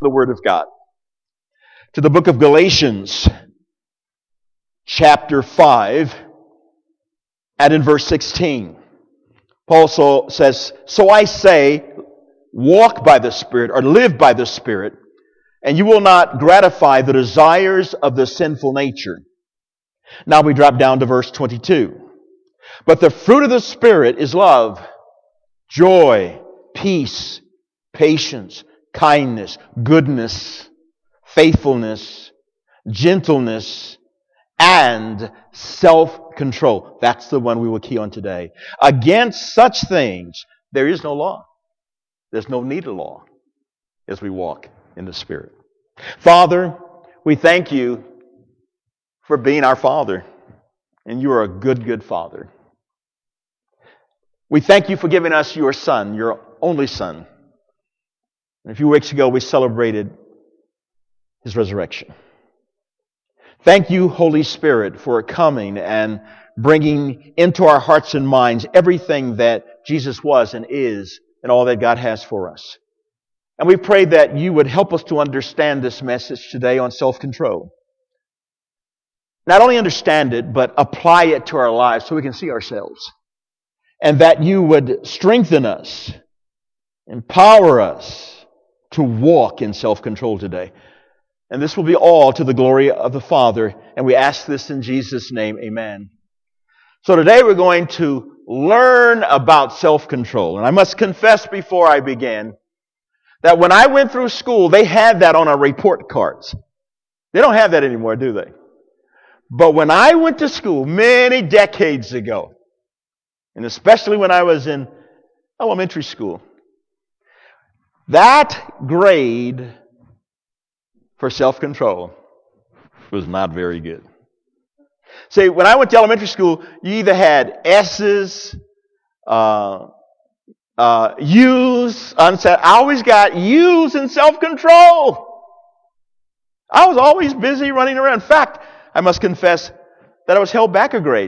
the Word of God. To the book of Galatians, chapter 5, and in verse 16. Paul says, "So I say, walk by the Spirit, or live by the Spirit, and you will not gratify the desires of the sinful nature." Now we drop down to verse 22. "But the fruit of the Spirit is love, joy, peace, patience, kindness, goodness, faithfulness, gentleness, and self-control." That's the one we will key on today. "Against such things there is no law." There's no need of law as we walk in the Spirit. Father, we thank you for being our Father. And you are a good, good Father. We thank you for giving us your Son, your only Son. And a few weeks ago we celebrated His resurrection. Thank you, Holy Spirit, for coming and bringing into our hearts and minds everything that Jesus was and is and all that God has for us. And we pray that you would help us to understand this message today on self-control. Not only understand it, but apply it to our lives so we can see ourselves. And that you would strengthen us, empower us to walk in self-control today. And this will be all to the glory of the Father. And we ask this in Jesus' name. Amen. So today we're going to learn about self-control. And I must confess before I begin that when I went through school, they had that on our report cards. They don't have that anymore, do they? But when I went to school many decades ago, and especially when I was in elementary school, that grade for self-control was not very good. See, when I went to elementary school, you either had S's, U's, I always got U's in self-control. I was always busy running around. In fact, I must confess that I was held back a grade.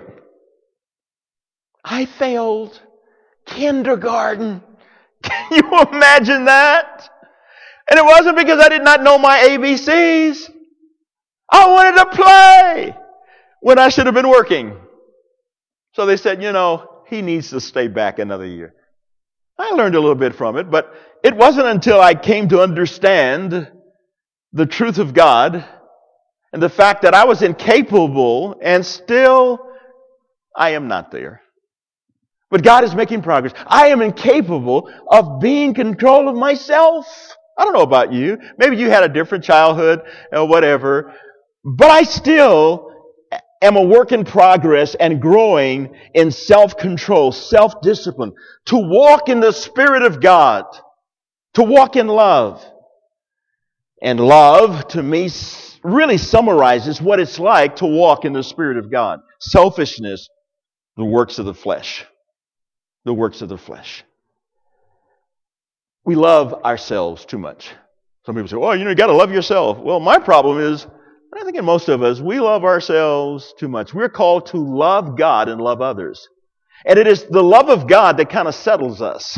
I failed kindergarten. Can you imagine that? And it wasn't because I did not know my ABCs. I wanted to play when I should have been working. So they said, he needs to stay back another year. I learned a little bit from it, but it wasn't until I came to understand the truth of God and the fact that I was incapable and still I am not there. But God is making progress. I am incapable of being in control of myself. I don't know about you. Maybe you had a different childhood or whatever. But I still am a work in progress and growing in self-control, self-discipline, to walk in the Spirit of God, to walk in love. And love, to me, really summarizes what it's like to walk in the Spirit of God. Selfishness, the works of the flesh. The works of the flesh. We love ourselves too much. Some people say, you got to love yourself. Well, my problem is, I think in most of us, we love ourselves too much. We're called to love God and love others. And it is the love of God that kind of settles us.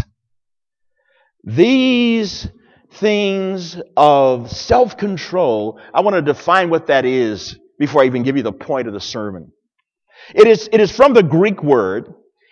These things of self-control, I want to define what that is before I even give you the point of the sermon. It is from the Greek word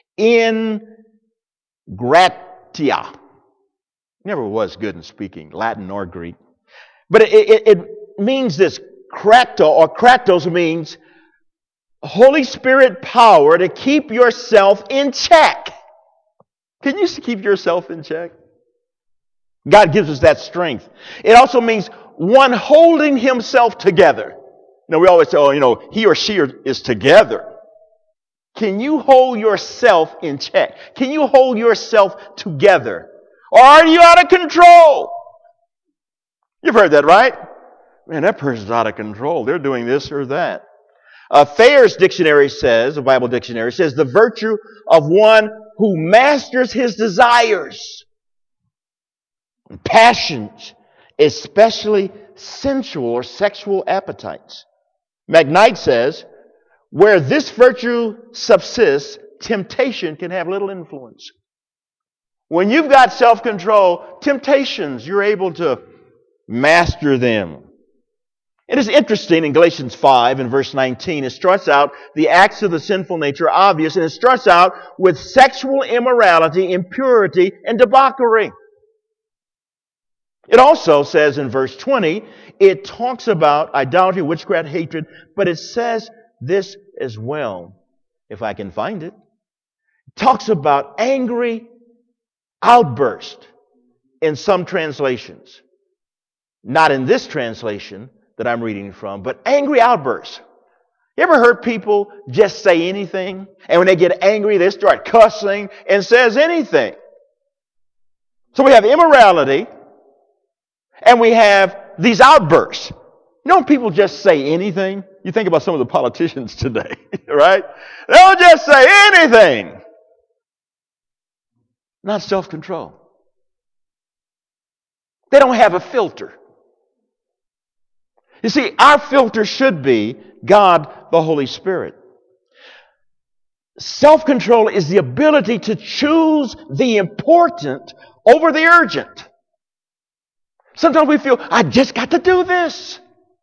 ingratia. Never was good in speaking Latin or Greek. But it means this. Kratos, or kratos means Holy Spirit power to keep yourself in check. Can you keep yourself in check? God gives us that strength. It also means one holding himself together. We always say, he or she is together. Can you hold yourself in check? Can you hold yourself together? Or are you out of control? You've heard that, right? Man, that person's out of control. They're doing this or that. Thayer's dictionary says, the Bible dictionary says, the virtue of one who masters his desires, passions, especially sensual or sexual appetites. McKnight says, where this virtue subsists, temptation can have little influence. When you've got self-control, temptations, you're able to master them. It is interesting in Galatians 5 and verse 19, it starts out, the acts of the sinful nature are obvious, and it starts out with sexual immorality, impurity, and debauchery. It also says in verse 20, it talks about idolatry, witchcraft, hatred, but it says this as well, if I can find it. It talks about angry outburst in some translations. Not in this translation that I'm reading from, but angry outbursts. You ever heard people just say anything? And when they get angry, they start cussing and says anything. So we have immorality and we have these outbursts. You know when people just say anything? You think about some of the politicians today, right? They'll just say anything. Not self-control. They don't have a filter. You see, our filter should be God, the Holy Spirit. Self-control is the ability to choose the important over the urgent. Sometimes we feel, I just got to do this.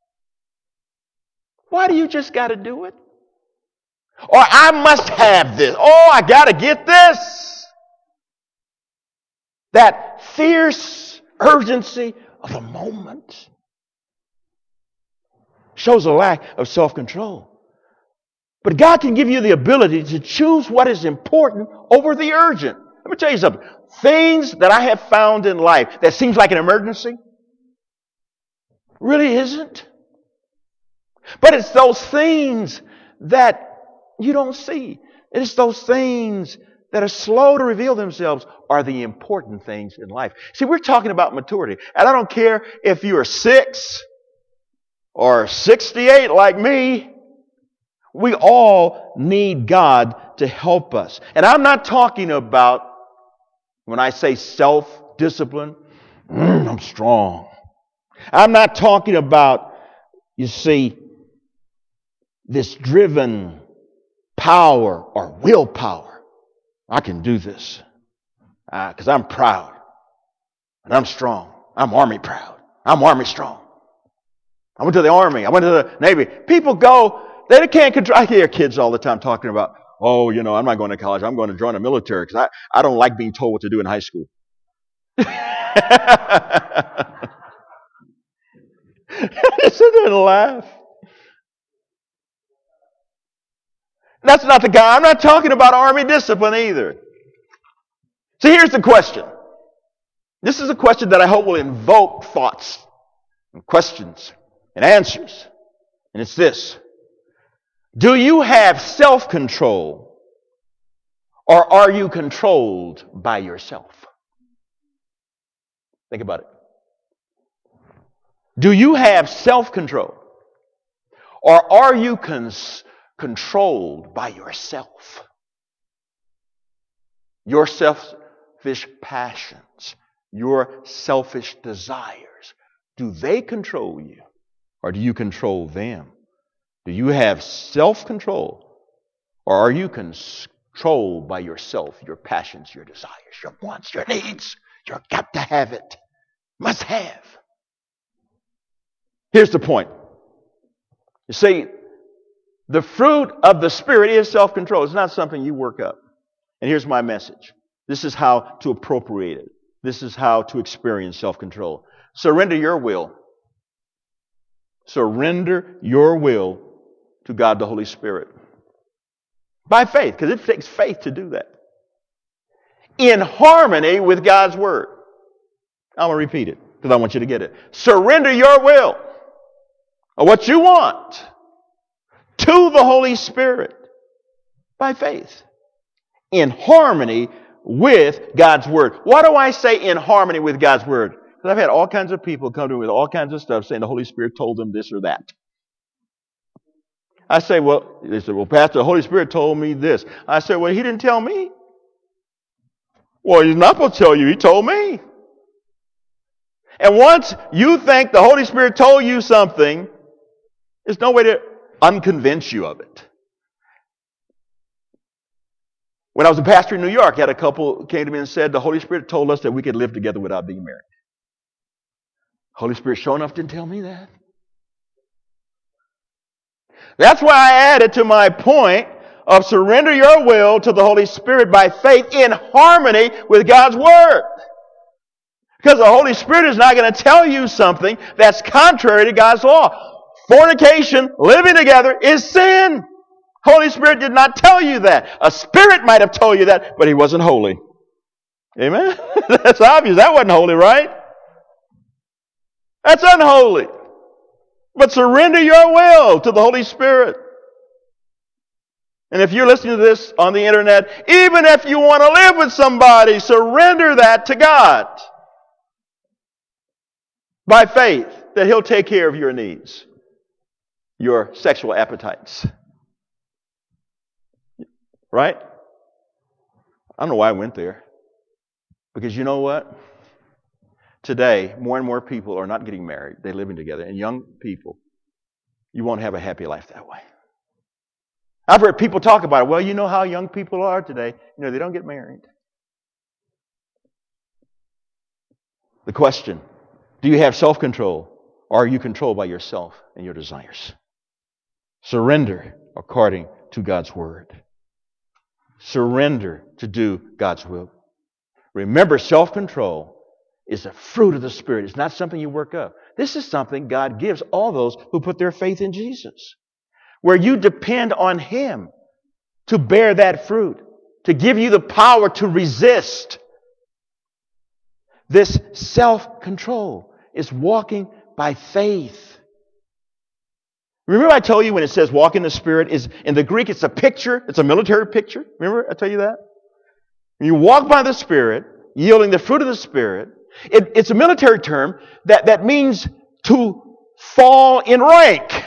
Why do you just got to do it? Or I must have this. Oh, I got to get this. That fierce urgency of the moment shows a lack of self-control. But God can give you the ability to choose what is important over the urgent. Let me tell you something. Things that I have found in life that seems like an emergency really isn't. But it's those things that you don't see. It's those things that are slow to reveal themselves are the important things in life. See, we're talking about maturity. And I don't care if you are 6 or 68 like me. We all need God to help us. And I'm not talking about, when I say self-discipline, I'm strong. I'm not talking about, you see, this driven power or willpower. I can do this because I'm proud and I'm strong. I'm Army proud. I'm Army strong. I went to the Army. I went to the Navy. People go, they can't control. I hear kids all the time talking about, oh, you know, I'm not going to college. I'm going to join the military because I don't like being told what to do in high school. Sit there and laugh. That's not the guy. I'm not talking about Army discipline either. So here's the question. This is a question that I hope will invoke thoughts and questions and answers. And it's this. Do you have self-control or are you controlled by yourself? Think about it. Do you have self-control or are you controlled by yourself? Your selfish passions, your selfish desires, do they control you or do you control them? Do you have self-control or are you controlled by yourself, your passions, your desires, your wants, your needs? You've got to have it. Must have. Here's the point. You see, the fruit of the Spirit is self-control. It's not something you work up. And here's my message. This is how to appropriate it. This is how to experience self-control. Surrender your will. Surrender your will to God the Holy Spirit. By faith, because it takes faith to do that. In harmony with God's Word. I'm going to repeat it because I want you to get it. Surrender your will, or what you want, to the Holy Spirit by faith. In harmony with God's Word. Why do I say in harmony with God's Word? Because I've had all kinds of people come to me with all kinds of stuff saying the Holy Spirit told them this or that. I say, they said, Pastor, the Holy Spirit told me this. I said, well, He didn't tell me. Well, He's not supposed to tell you. He told me. And once you think the Holy Spirit told you something, there's no way to unconvince you of it. When I was a pastor in New York, I had a couple came to me and said, the Holy Spirit told us that we could live together without being married. Holy Spirit sure enough didn't tell me that. That's why I added to my point of surrender your will to the Holy Spirit by faith in harmony with God's Word. Because the Holy Spirit is not going to tell you something that's contrary to God's law. Fornication, living together, is sin. Holy Spirit did not tell you that. A spirit might have told you that, but he wasn't holy. Amen? That's obvious. That wasn't holy, right? That's unholy. But surrender your will to the Holy Spirit. And if you're listening to this on the internet, even if you want to live with somebody, surrender that to God. By faith, that He'll take care of your needs, your sexual appetites. Right? I don't know why I went there. Because you know what? Today, more and more people are not getting married. They're living together. And young people, you won't have a happy life that way. I've heard people talk about it. Well, you know how young people are today. You know, they don't get married. The question, do you have self-control? Or are you controlled by yourself and your desires? Surrender according to God's Word. Surrender to do God's will. Remember, self-control is a fruit of the Spirit. It's not something you work up. This is something God gives all those who put their faith in Jesus. Where you depend on Him to bear that fruit, to give you the power to resist. This self-control is walking by faith. Remember I told you when it says walk in the Spirit, is in the Greek it's a picture, it's a military picture. Remember I tell you that? When you walk by the Spirit, yielding the fruit of the Spirit, it's a military term that means to fall in rank.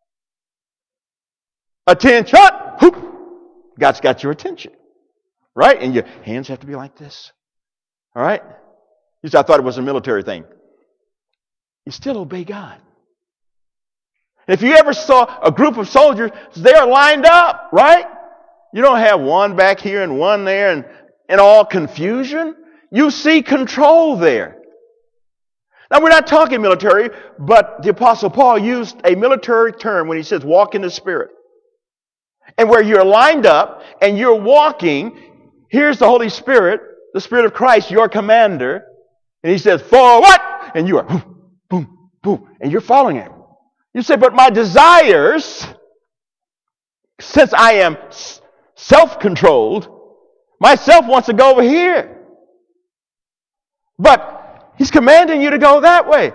Attention! Whoop. God's got your attention. Right? And your hands have to be like this. All right? You said, I thought it was a military thing. You still obey God. If you ever saw a group of soldiers, they are lined up, right? You don't have one back here and one there and all confusion. You see control there. Now, we're not talking military, but the Apostle Paul used a military term when he says walk in the Spirit. And where you're lined up and you're walking, here's the Holy Spirit, the Spirit of Christ, your commander. And He says, forward! And you are boom, boom, boom. And you're following Him. You say, but my desires, since I am self-controlled, myself wants to go over here. But He's commanding you to go that way.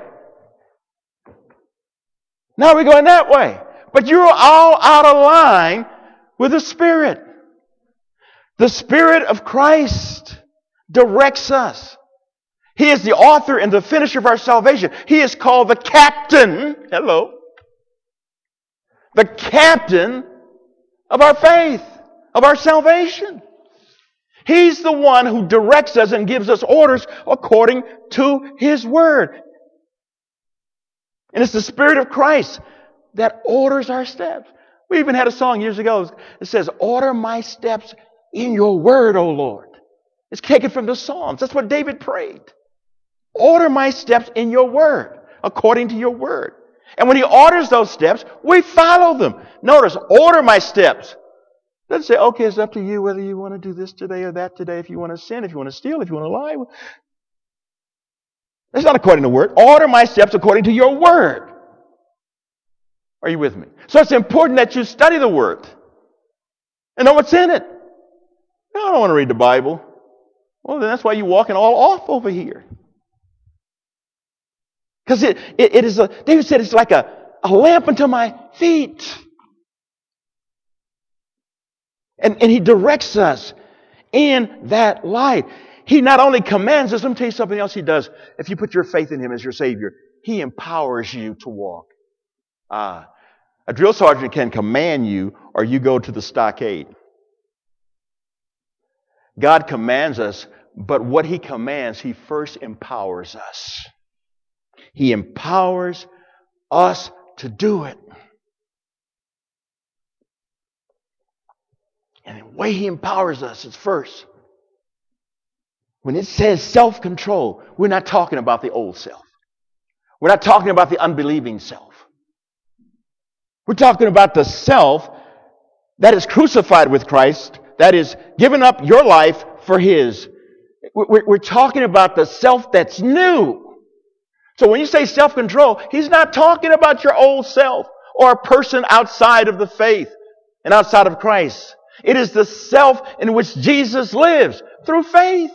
Now we're going that way. But you're all out of line with the Spirit. The Spirit of Christ directs us. He is the author and the finisher of our salvation. He is called the captain. Hello. The captain of our faith, of our salvation. He's the one who directs us and gives us orders according to His Word. And it's the Spirit of Christ that orders our steps. We even had a song years ago that says, order my steps in your Word, O Lord. It's taken from the Psalms. That's what David prayed. Order my steps in your Word, according to your Word. And when He orders those steps, we follow them. Notice, order my steps. Doesn't say, okay, it's up to you whether you want to do this today or that today, if you want to sin, if you want to steal, if you want to lie. That's not according to the Word. Order my steps according to your Word. Are you with me? So it's important that you study the Word and know what's in it. No, I don't want to read the Bible. Well, then that's why you're walking all off over here. Because it is David said it's like a lamp unto my feet. And He directs us in that light. He not only commands us, let me tell you something else He does. If you put your faith in Him as your Savior, He empowers you to walk. A drill sergeant can command you or you go to the stockade. God commands us, but what He commands, He first empowers us. He empowers us to do it. And the way He empowers us is first, when it says self-control, we're not talking about the old self. We're not talking about the unbelieving self. We're talking about the self that is crucified with Christ, that is given up your life for His. We're talking about the self that's new. So when you say self-control, He's not talking about your old self or a person outside of the faith and outside of Christ. It is the self in which Jesus lives through faith.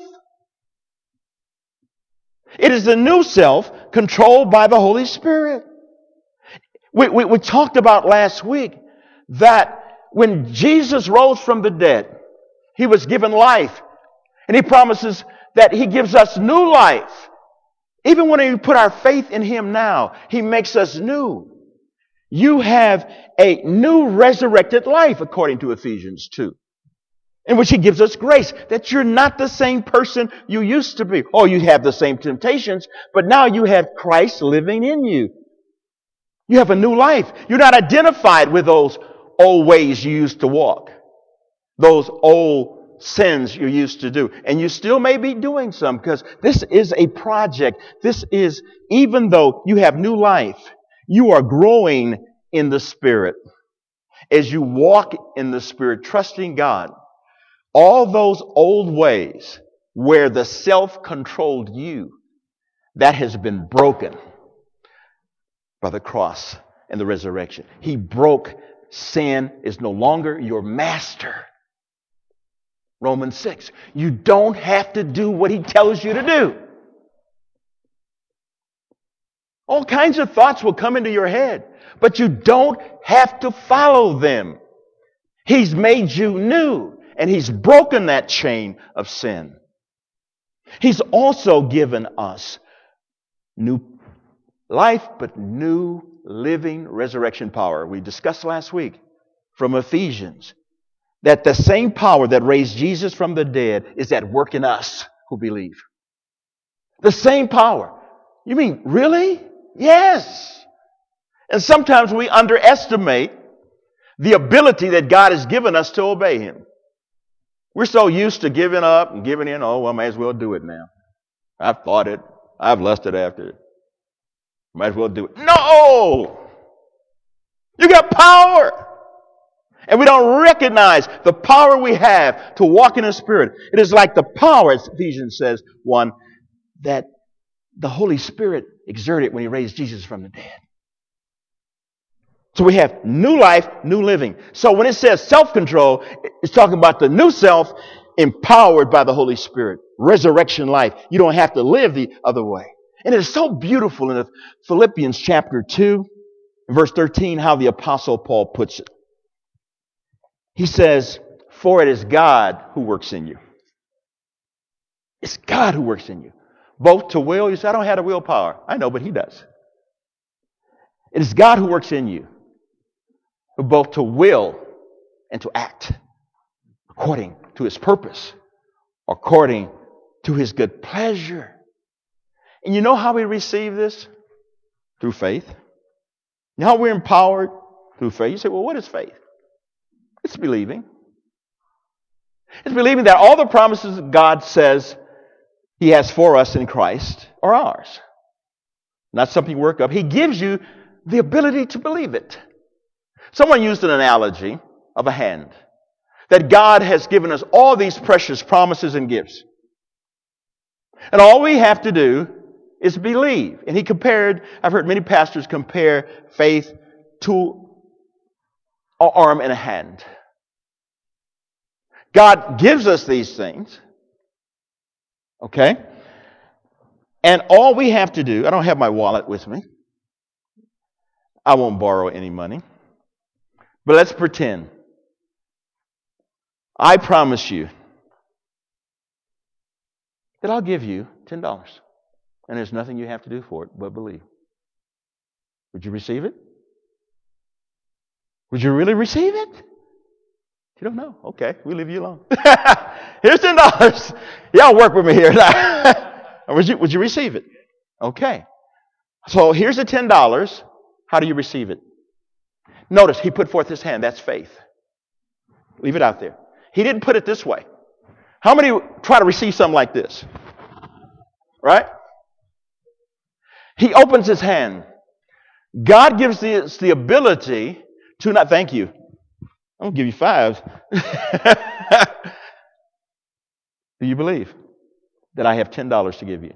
It is the new self controlled by the Holy Spirit. We talked about last week that when Jesus rose from the dead, He was given life. And He promises that He gives us new life. Even when we put our faith in Him now, He makes us new. You have a new resurrected life, according to Ephesians 2. In which He gives us grace, that you're not the same person you used to be. Oh, you have the same temptations, but now you have Christ living in you. You have a new life. You're not identified with those old ways you used to walk. Those old sins you used to do. And you still may be doing some, because this is a project. This is, even though you have new life, you are growing in the Spirit. As you walk in the Spirit, trusting God, all those old ways where the self controlled you, that has been broken by the cross and the resurrection. He broke. Sin is no longer your master. Romans 6. You don't have to do what He tells you to do. All kinds of thoughts will come into your head, but you don't have to follow them. He's made you new, and He's broken that chain of sin. He's also given us new life, but new living resurrection power. We discussed last week from Ephesians that the same power that raised Jesus from the dead is at work in us who believe. The same power. You mean, really? Yes. And sometimes we underestimate the ability that God has given us to obey Him. We're so used to giving up and giving in. Oh, well, I may as well do it now. I've thought it. I've lusted after it. Might as well do it. No! You got power! And we don't recognize the power we have to walk in the Spirit. It is like the power, as Ephesians says, 1, that the Holy Spirit exerted when He raised Jesus from the dead. So we have new life, new living. So when it says self-control, it's talking about the new self empowered by the Holy Spirit. Resurrection life. You don't have to live the other way. And it is so beautiful in Philippians chapter 2, verse 13, how the Apostle Paul puts it. He says, for it is God who works in you. It's God who works in you. Both to will. You say, I don't have the willpower. I know, but He does. It is God who works in you. Both to will and to act according to His purpose, according to His good pleasure. And you know how we receive this? Through faith. You know how we're empowered? Through faith. You say, well, what is faith? It's believing. It's believing that all the promises God says He has for us in Christ are ours. Not something you work up. He gives you the ability to believe it. Someone used an analogy of a hand. That God has given us all these precious promises and gifts. And all we have to do is believe. And he compared, I've heard many pastors compare faith to an arm and a hand. God gives us these things. Okay? And all we have to do, I don't have my wallet with me. I won't borrow any money. But let's pretend. I promise you that I'll give you $10. And there's nothing you have to do for it but believe. Would you receive it? Would you really receive it? You don't know. Okay, we'll leave you alone. Here's $10. Y'all work with me here. Would you receive it? Okay. So here's the $10. How do you receive it? Notice he put forth his hand. That's faith. Leave it out there. He didn't put it this way. How many try to receive something like this? Right? He opens his hand. God gives us the ability to not, thank you. I'm going to give you 5. Do you believe that I have $10 to give you?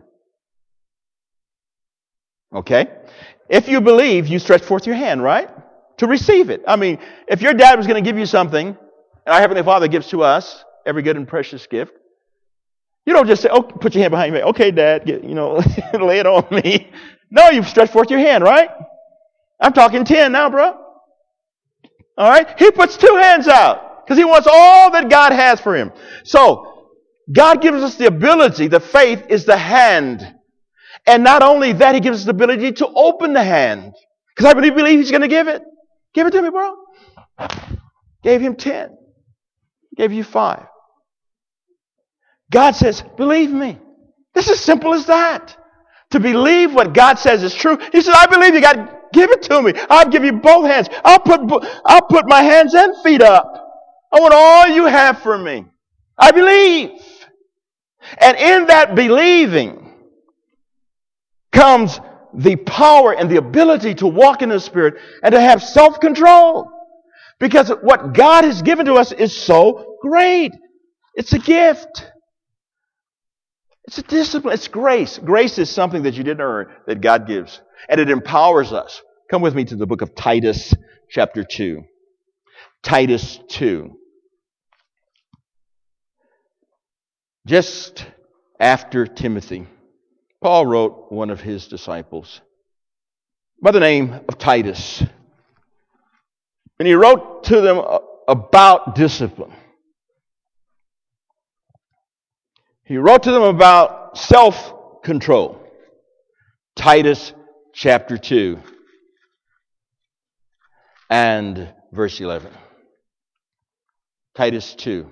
Okay. If you believe, you stretch forth your hand, right? To receive it. I mean, if your dad was going to give you something, and our Heavenly Father gives to us every good and precious gift, you don't just say, oh, put your hand behind your back. Okay, Dad, lay it on me. No, you stretch forth your hand, right? I'm talking 10 now, bro. All right? He puts 2 hands out because he wants all that God has for him. So, God gives us the ability, the faith is the hand. And not only that, he gives us the ability to open the hand. Because I believe he's going to give it. Give it to me, bro. Gave him 10. Gave you 5. God says, believe me. It's as simple as that. To believe what God says is true. He says, I believe you. God, give it to me. I'll give you both hands. I'll put my hands and feet up. I want all you have for me. I believe. And in that believing comes the power and the ability to walk in the Spirit and to have self-control. Because what God has given to us is so great. It's a gift. It's a discipline. It's grace. Grace is something that you didn't earn, that God gives. And it empowers us. Come with me to the book of Titus, chapter 2. Titus 2. Just after Timothy, Paul wrote one of his disciples by the name of Titus. And he wrote to them about discipline. He wrote to them about self-control. Titus chapter 2 and verse 11. Titus 2.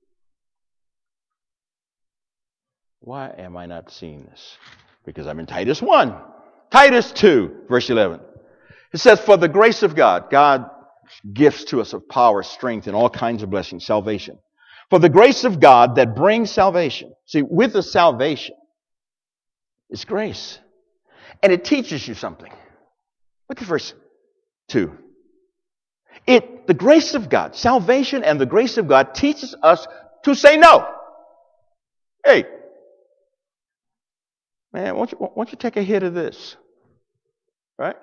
Why am I not seeing this? Because I'm in Titus 1. Titus 2, verse 11. It says, for the grace of God, God gifts to us of power, strength, and all kinds of blessings, salvation. For the grace of God that brings salvation. See, with the salvation, it's grace. And it teaches you something. Look at verse 2. The grace of God, salvation and the grace of God teaches us to say no. Hey, man, why don't you take a hit of this? Right?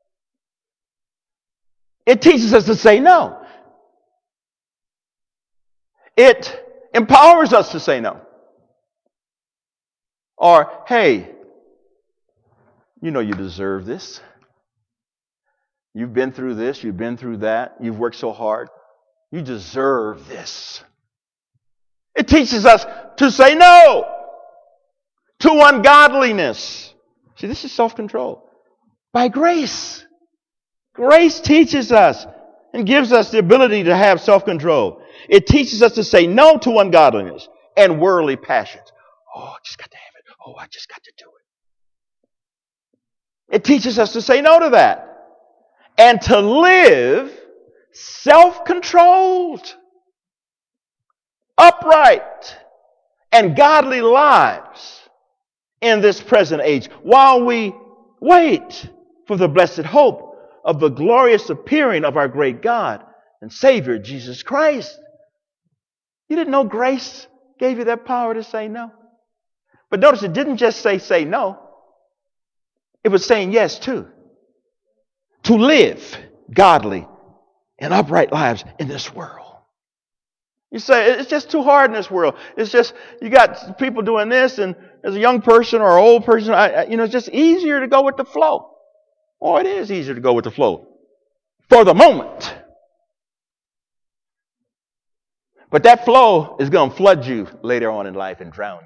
It teaches us to say no. It empowers us to say no. Or, hey, you know you deserve this. You've been through this, you've been through that, you've worked so hard. You deserve this. It teaches us to say no to ungodliness. See, this is self-control. By grace. Grace teaches us and gives us the ability to have self-control. It teaches us to say no to ungodliness and worldly passions. Oh, I just got to have it. Oh, I just got to do it. It teaches us to say no to that. And to live self-controlled, upright, and godly lives in this present age while we wait for the blessed hope of the glorious appearing of our great God and Savior, Jesus Christ. You didn't know grace gave you that power to say no? But notice it didn't just say no. It was saying yes too. To live godly and upright lives in this world. You say, it's just too hard in this world. It's just, you got people doing this, and as a young person or an old person, it's just easier to go with the flow. Oh, it is easier to go with the flow. For the moment. But that flow is going to flood you later on in life and drown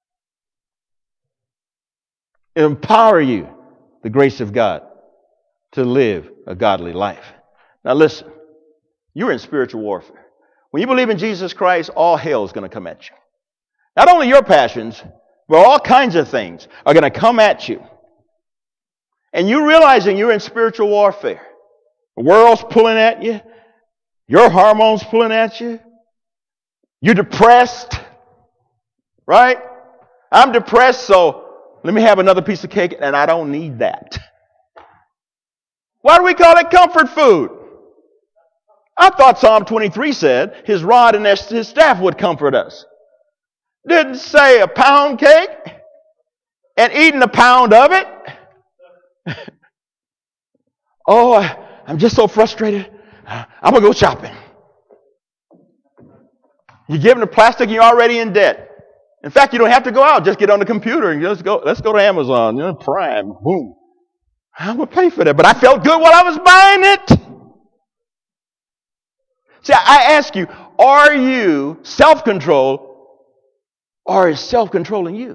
you. Empower you, the grace of God, to live a godly life. Now listen, you're in spiritual warfare. When you believe in Jesus Christ, all hell is going to come at you. Not only your passions, but all kinds of things are going to come at you. And you realizing you're in spiritual warfare. The world's pulling at you. Your hormones pulling at you. You're depressed. Right? I'm depressed, so Let me have another piece of cake, and I don't need that. Why do we call it comfort food? I thought Psalm 23 said his rod and his staff would comfort us. Didn't say a pound cake and eating a pound of it. Oh, I'm just so frustrated. I'm going to go shopping. You give them the plastic, you're already in debt. In fact, you don't have to go out. Just get on the computer and just go. Let's go to Amazon, Prime, boom. I'm going to pay for that. But I felt good while I was buying it. See, I ask you, are you self-controlled or is self-controlling you?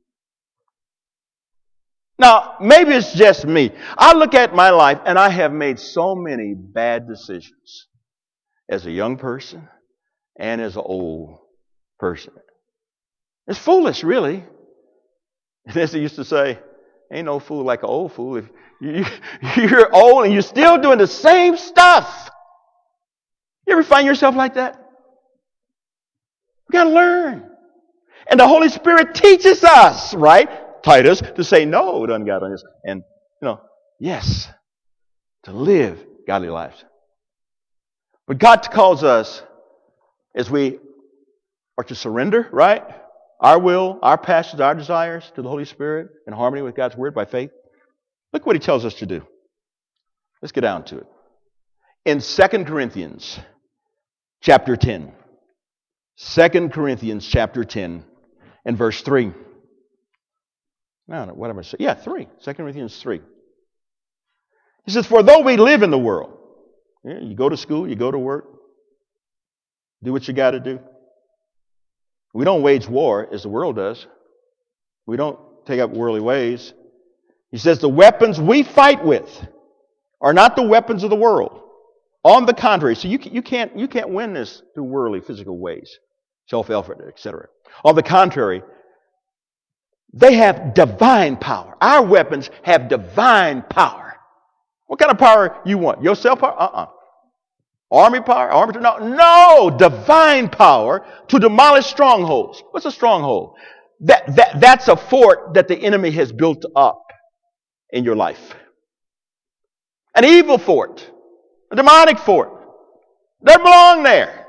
Now, maybe it's just me. I look at my life and I have made so many bad decisions as a young person and as an old person. It's foolish, really. And as they used to say, ain't no fool like an old fool. If you're old and you're still doing the same stuff. You ever find yourself like that? We got to learn. And the Holy Spirit teaches us, right? Titus, to say no to ungodliness. And, yes, to live godly lives. But God calls us as we are to surrender, right? Our will, our passions, our desires to the Holy Spirit in harmony with God's Word by faith. Look what He tells us to do. Let's get down to it. In 2 Corinthians chapter 10. 2 Corinthians chapter 10 and verse 3. No, what am I saying? Yeah, 3. 2 Corinthians 3. He says, for though we live in the world, you go to school, you go to work, do what you got to do. We don't wage war as the world does. We don't take up worldly ways. He says the weapons we fight with are not the weapons of the world. On the contrary, so you can't win this through worldly physical ways, self-effort, etc. On the contrary, they have divine power. Our weapons have divine power. What kind of power you want? Your self power? Army power? No, divine power to demolish strongholds. What's a stronghold? That's a fort that the enemy has built up in your life. An evil fort. A demonic fort. They belong there.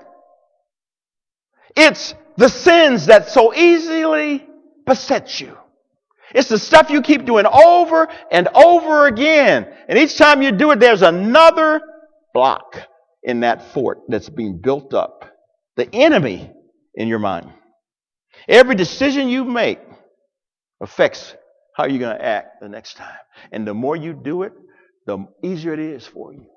It's the sins that so easily beset you. It's the stuff you keep doing over and over again. And each time you do it, there's another block in that fort that's being built up. The enemy in your mind. Every decision you make affects how you're going to act the next time. And the more you do it, the easier it is for you.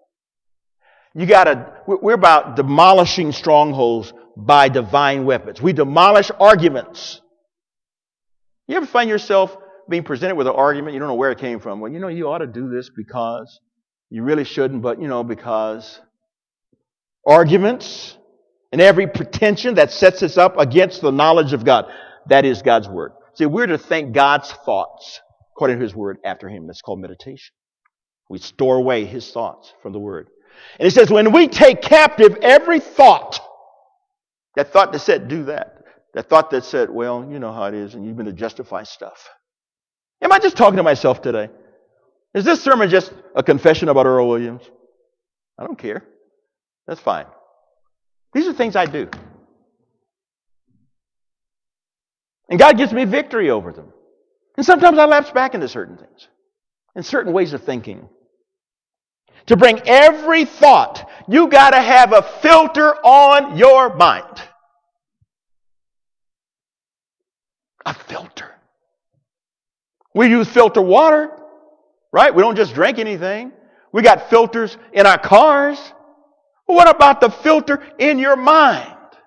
We're about demolishing strongholds by divine weapons. We demolish arguments. You ever find yourself being presented with an argument, you don't know where it came from? Well, you ought to do this because you really shouldn't, but because. Arguments and every pretension that sets us up against the knowledge of God. That is God's Word. See, we're to think God's thoughts according to His Word after Him. That's called meditation. We store away His thoughts from the Word. And He says, when we take captive every thought, that thought that said, do that. That thought that said, well, you know how it is, and you've been to justify stuff. Am I just talking to myself today? Is this sermon just a confession about Earl Williams? I don't care. That's fine. These are things I do. And God gives me victory over them. And sometimes I lapse back into certain things. And certain ways of thinking. To bring every thought, you got to have a filter on your mind. A filter. We use filter water, right? We don't just drink anything. We got filters in our cars. What about the filter in your mind?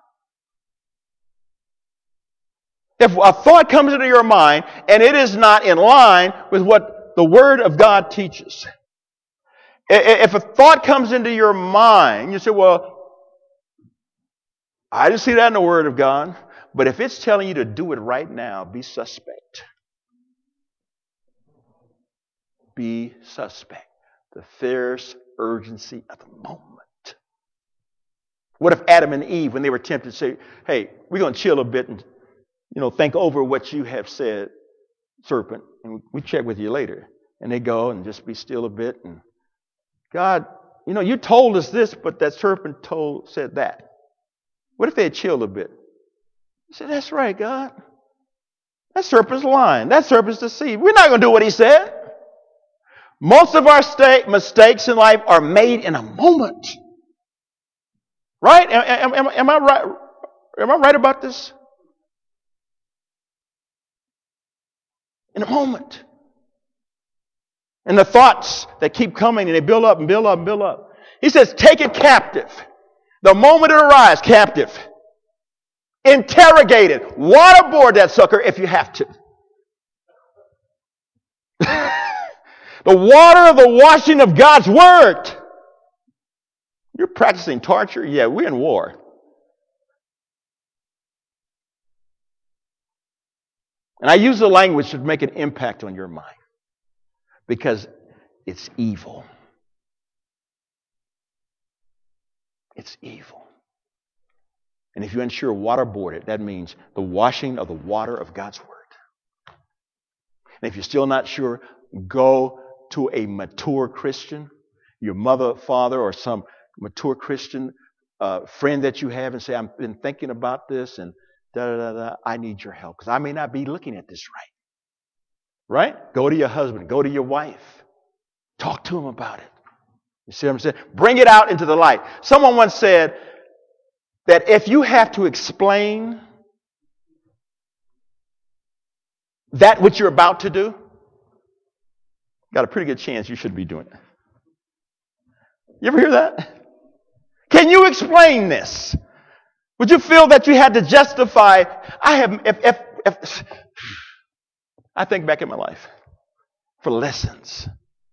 If a thought comes into your mind and it is not in line with what the Word of God teaches. If a thought comes into your mind, you say, well, I didn't see that in the Word of God. But if it's telling you to do it right now, be suspect. Be suspect. The fierce urgency of the moment. What if Adam and Eve, when they were tempted, say, hey, we're going to chill a bit and, think over what you have said serpent, and we check with you later. And they go and just be still a bit. And God, you told us this, but that serpent said that. What if they had chilled a bit? He said, that's right, God. That serpent's lying. That serpent's deceived. We're not going to do what he said. Most of our mistakes in life are made in a moment. Right? Am I right? Am I right about this? In a moment. And the thoughts that keep coming and they build up and build up and build up. He says, take it captive. The moment it arrives, captive. Interrogate it. Waterboard that sucker if you have to. The water of the washing of God's Word. You're practicing torture? Yeah, we're in war. And I use the language to make an impact on your mind. Because it's evil. It's evil. And if you're unsure, waterboard it. That means the washing of the water of God's Word. And if you're still not sure, go to a mature Christian, your mother, father, or some mature Christian friend that you have and say, I've been thinking about this and I need your help because I may not be looking at this right. Right? Go to your husband. Go to your wife. Talk to him about it. You see what I'm saying? Bring it out into the light. Someone once said that if you have to explain that which you're about to do, got a pretty good chance you should be doing it. You ever hear that? Can you explain this? Would you feel that you had to justify? If I think back in my life for lessons.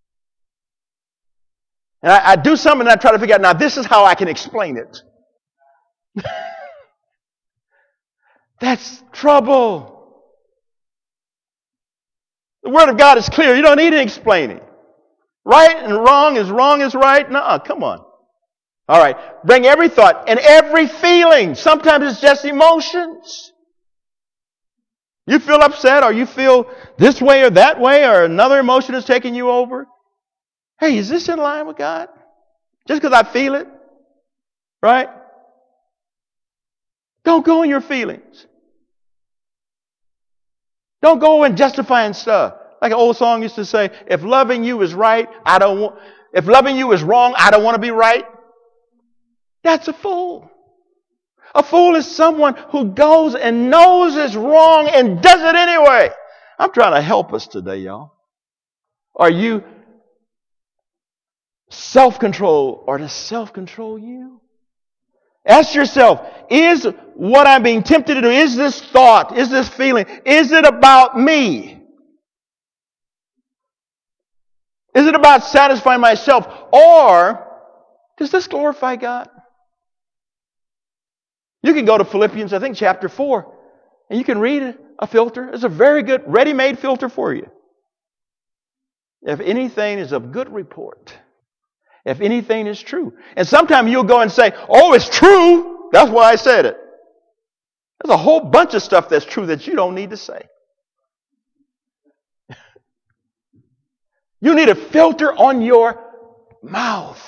And I do something and I try to figure out, now this is how I can explain it. That's trouble. The Word of God is clear. You don't need to explain it. Right and wrong is right. No, come on. All right. Bring every thought and every feeling. Sometimes it's just emotions. You feel upset or you feel this way or that way or another emotion is taking you over. Hey, is this in line with God? Just because I feel it? Right? Don't go in your feelings. Don't go in justifying stuff. Like an old song used to say, if loving you is right, if loving you is wrong, I don't want to be right. That's a fool. A fool is someone who goes and knows it's wrong and does it anyway. I'm trying to help us today, y'all. Are you self-control or does self-control you? Ask yourself, is what I'm being tempted to do, is this thought, is this feeling, is it about me? Is it about satisfying myself? Or does this glorify God? You can go to Philippians, I think chapter 4, and you can read a filter. It's a very good, ready-made filter for you. If anything is of good report, if anything is true. And sometimes you'll go and say, oh, it's true. That's why I said it. There's a whole bunch of stuff that's true that you don't need to say. You need a filter on your mouth.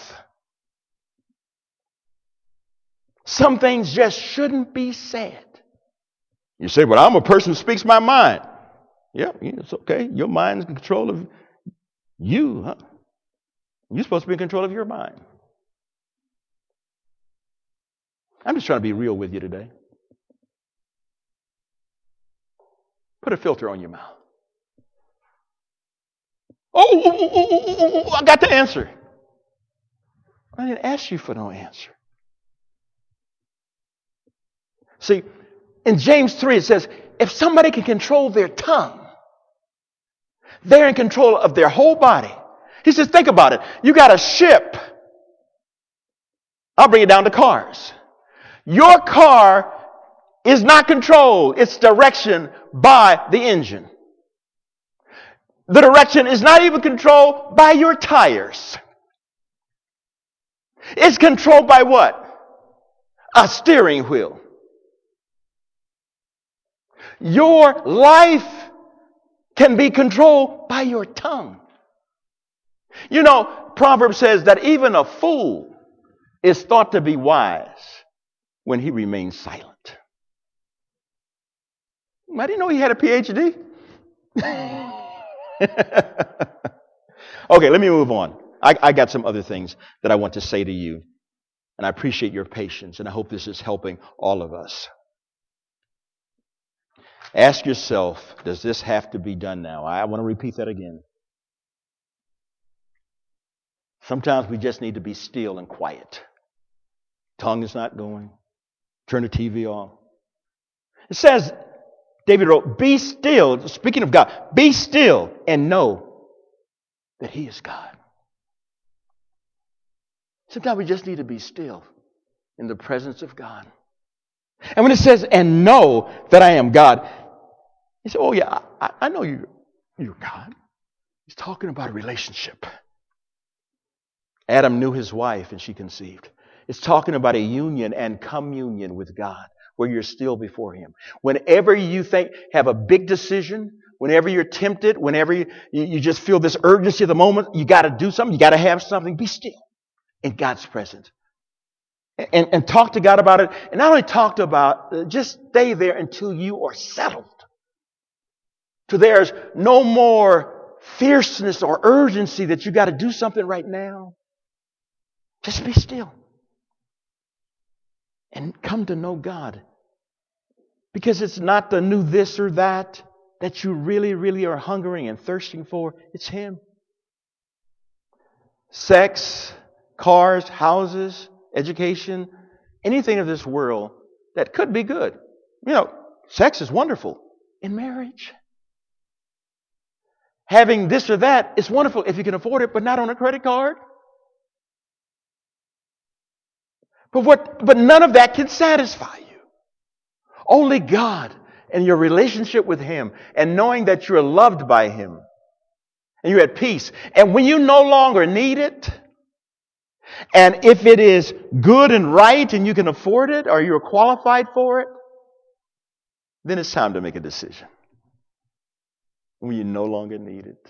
Some things just shouldn't be said. You say, but I'm a person who speaks my mind. Yeah, it's okay. Your mind is in control of you, huh? You're supposed to be in control of your mind. I'm just trying to be real with you today. Put a filter on your mouth. I got the answer. I didn't ask you for no answer. See, in James 3 it says, if somebody can control their tongue, they're in control of their whole body. He says, think about it. You got a ship. I'll bring it down to cars. Your car is not controlled. Its direction by the engine. The direction is not even controlled by your tires. It's controlled by what? A steering wheel. Your life can be controlled by your tongue. You know, Proverbs says that even a fool is thought to be wise when he remains silent. I didn't know he had a PhD. Okay, let me move on. I got some other things that I want to say to you. And I appreciate your patience, and I hope this is helping all of us. Ask yourself, does this have to be done now? I want to repeat that again. Sometimes we just need to be still and quiet. Tongue is not going. Turn the TV off. It says, David wrote, be still, speaking of God, be still and know that He is God. Sometimes we just need to be still in the presence of God. And when it says, and know that I am God, you say, oh yeah, I know you're God. He's talking about a relationship. Adam knew his wife and she conceived. It's talking about a union and communion with God where you're still before Him. Whenever you have a big decision, whenever you're tempted, whenever you just feel this urgency of the moment, you got to do something, you got to have something, be still in God's presence. And talk to God about it. And not only talk about, just stay there until you are settled. Till there's no more fierceness or urgency that you got to do something right now. Just be still. And come to know God. Because it's not the new this or that you really, really are hungering and thirsting for. It's Him. Sex, cars, houses, education, anything of this world that could be good. You know, sex is wonderful in marriage. Having this or that is wonderful if you can afford it, but not on a credit card. But none of that can satisfy you. Only God and your relationship with Him and knowing that you're loved by Him and you're at peace. And when you no longer need it, and if it is good and right and you can afford it or you're qualified for it, then it's time to make a decision. When you no longer need it.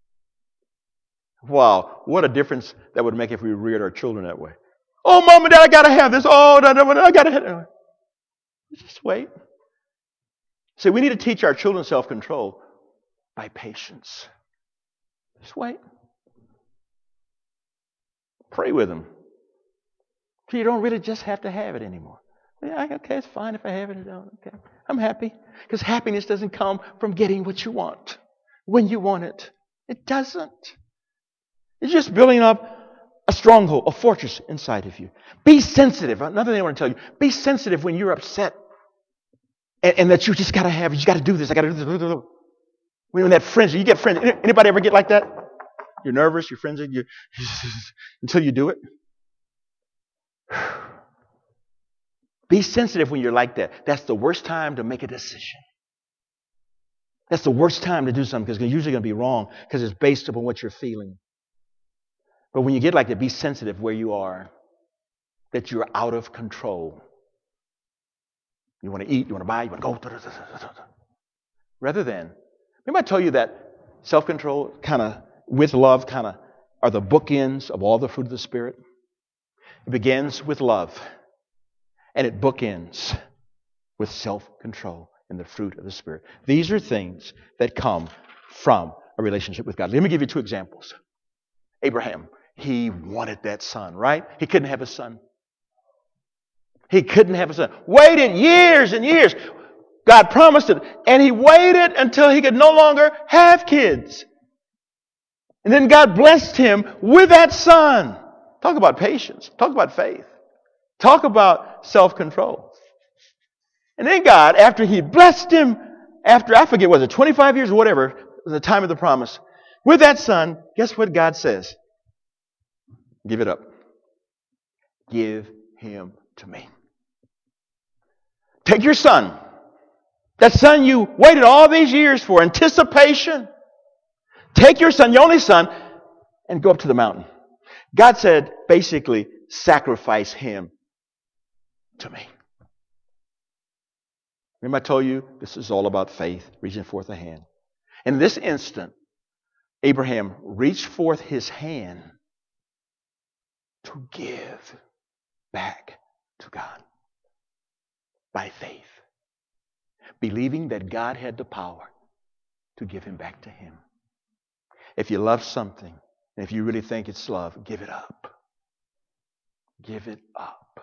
Wow, what a difference that would make if we reared our children that way. Oh, Mom and Dad, I got to have this. Oh, no, I got to have it. Just wait. See, we need to teach our children self-control by patience. Just wait. Pray with them. So you don't really just have to have it anymore. Yeah, okay, it's fine if I have it. Okay, I'm happy. Because happiness doesn't come from getting what you want when you want it. It doesn't. It's just building up a stronghold, a fortress inside of you. Be sensitive. Another thing I want to tell you. Be sensitive when you're upset. And that you just got to have, you just got to do this. I got to do this. When that frenzy, you get frenzy. Anybody ever get like that? You're nervous, you're frenzied, until you do it. Be sensitive when you're like that. That's the worst time to make a decision. That's the worst time to do something because it's usually going to be wrong because it's based upon what you're feeling. But when you get like that, be sensitive where you are, that you're out of control. You want to eat, you want to buy, you want to go. Rather than, remember I told you that self-control kind of, with love, kind of are the bookends of all the fruit of the Spirit. It begins with love, and it bookends with self-control and the fruit of the Spirit. These are things that come from a relationship with God. Let me give you two examples. Abraham, he wanted that son, right? He couldn't have a son. He couldn't have a son. Waited years and years. God promised it, and he waited until he could no longer have kids. And then God blessed him with that son. Talk about patience. Talk about faith. Talk about self-control. And then God, after he blessed him, after, I forget, was it 25 years or whatever, was the time of the promise, with that son, guess what God says? Give it up. Give him to me. Take your son. That son you waited all these years for, anticipation. Take your son, your only son, and go up to the mountain. God said, basically, sacrifice him to me. Remember I told you, this is all about faith, reaching forth a hand. In this instant, Abraham reached forth his hand to give back to God by faith, believing that God had the power to give him back to him. If you love something, and if you really think it's love, give it up. Give it up.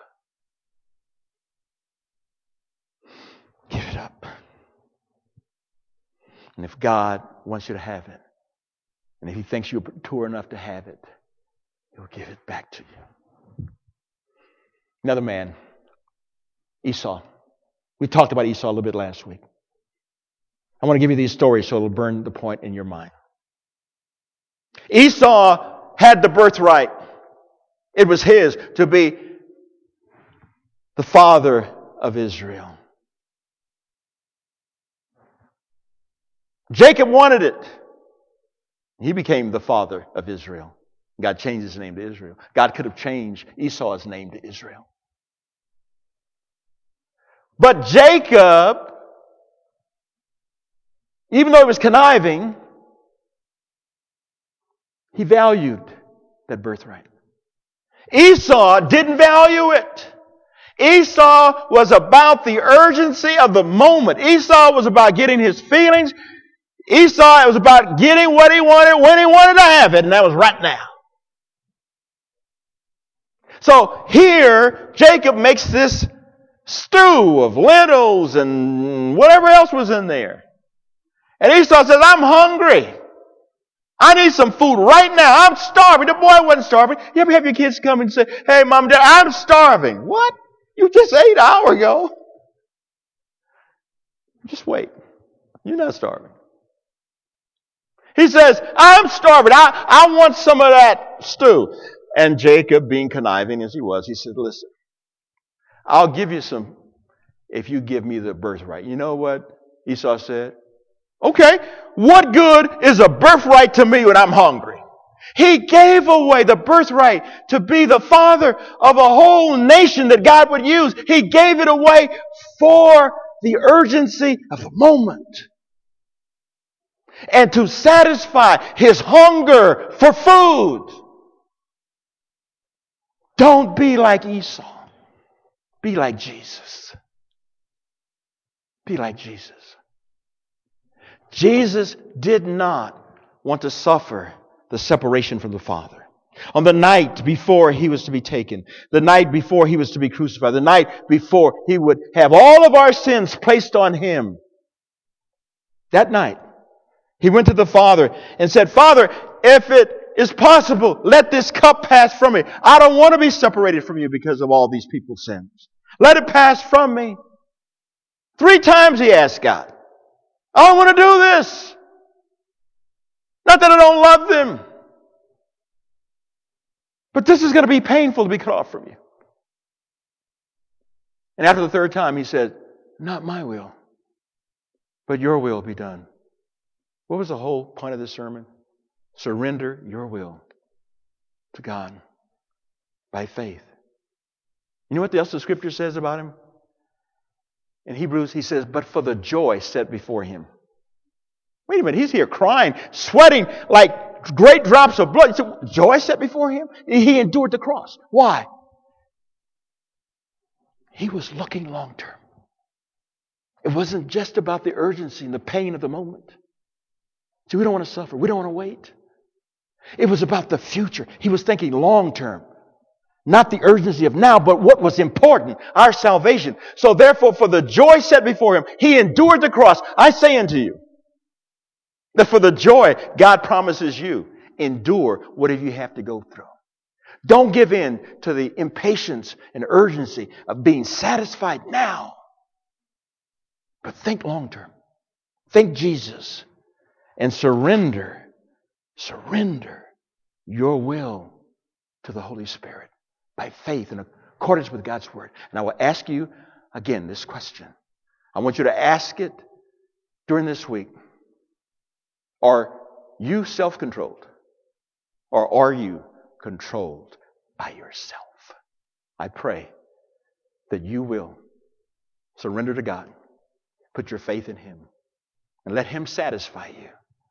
Give it up. And if God wants you to have it, and if He thinks you're mature enough to have it, He'll give it back to you. Another man, Esau. We talked about Esau a little bit last week. I want to give you these stories so it'll burn the point in your mind. Esau had the birthright. It was his to be the father of Israel. Jacob wanted it. He became the father of Israel. God changed his name to Israel. God could have changed Esau's name to Israel. But Jacob, even though he was conniving, he valued that birthright. Esau didn't value it. Esau was about the urgency of the moment. Esau was about getting his feelings. Esau was about getting what he wanted when he wanted to have it, and that was right now. So here, Jacob makes this stew of lentils and whatever else was in there. And Esau says, I'm hungry. I need some food right now. I'm starving. The boy wasn't starving. You ever have your kids come and say, hey, Mom, Dad, I'm starving. What? You just ate an hour ago. Just wait. You're not starving. He says, I'm starving. I want some of that stew. And Jacob, being conniving as he was, he said, listen, I'll give you some if you give me the birthright. You know what Esau said? Okay, what good is a birthright to me when I'm hungry? He gave away the birthright to be the father of a whole nation that God would use. He gave it away for the urgency of the moment. And to satisfy his hunger for food. Don't be like Esau. Be like Jesus. Be like Jesus. Jesus did not want to suffer the separation from the Father. On the night before He was to be taken, the night before He was to be crucified, the night before He would have all of our sins placed on Him, that night, He went to the Father and said, Father, if it is possible, let this cup pass from me. I don't want to be separated from you because of all these people's sins. Let it pass from me. 3 times He asked God. I don't want to do this. Not that I don't love them. But this is going to be painful to be cut off from you. And after the 3rd time, He said, not my will, but your will be done. What was the whole point of this sermon? Surrender your will to God by faith. You know what else the Scripture says about him? In Hebrews, he says, but for the joy set before him. Wait a minute, he's here crying, sweating like great drops of blood. So, joy set before him? He endured the cross. Why? He was looking long term. It wasn't just about the urgency and the pain of the moment. See, we don't want to suffer. We don't want to wait. It was about the future. He was thinking long term. Not the urgency of now, but what was important, our salvation. So therefore, for the joy set before him, he endured the cross. I say unto you, that for the joy God promises you, endure whatever you have to go through. Don't give in to the impatience and urgency of being satisfied now. But think long term. Think Jesus. And surrender your will to the Holy Spirit. By faith in accordance with God's Word. And I will ask you again this question. I want you to ask it during this week. Are you self-controlled? Or are you controlled by yourself? I pray that you will surrender to God. Put your faith in Him. And let Him satisfy you.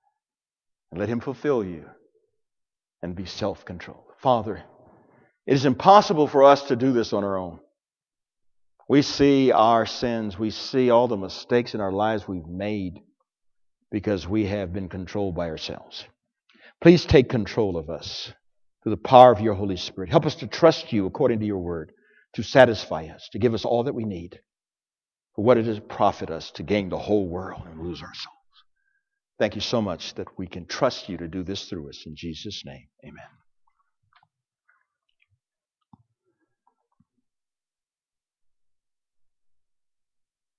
and let Him fulfill you and be self-controlled. Father, it is impossible for us to do this on our own. We see our sins. We see all the mistakes in our lives we've made because we have been controlled by ourselves. Please take control of us through the power of your Holy Spirit. Help us to trust you according to your word, to satisfy us, to give us all that we need for what it is profit us to gain the whole world and lose our souls. Thank you so much that we can trust you to do this through us. In Jesus' name, amen.